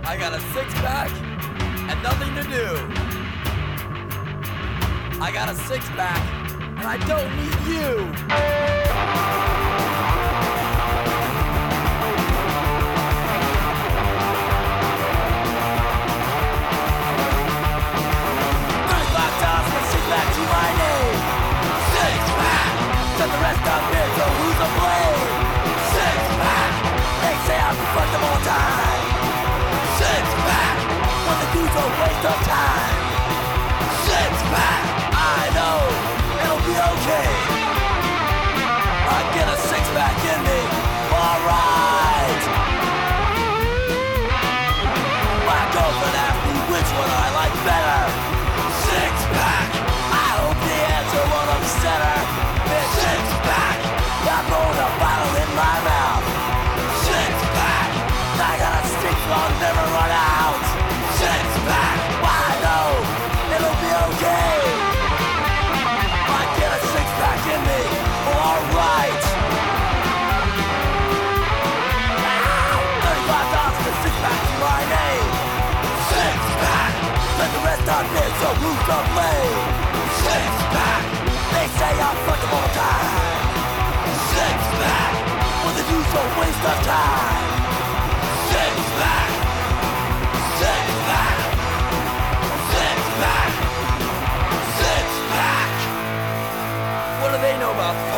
I got a six-pack and nothing to do. I got a six-pack and I don't need you. 35 times for six-pack to my name. Six-pack, set the rest up here, so who's to blame? Six-pack, they say I'm fucked them all the time. Six-pack, when the dude's a waste of time. Six-pack, I know, it'll be okay. I get a six-pack in me, alright. My girlfriend asked me which one I like better. Six-pack, I hope the answer won't upset her. It's six-pack, I'm rolling a bottle in my mouth. Six-pack, I got a stick so I'll never run out. Six-pack, I know, it'll be okay. I get a six-pack in me, alright. 35 for six-pack to my name. Six-pack, let the rest on this, so who's to blame? Six-pack, they say I'm fucked up all the time. Six-pack, when the dude's a waste of time. Six-pack, six-pack, six-pack, six-pack. What do they know about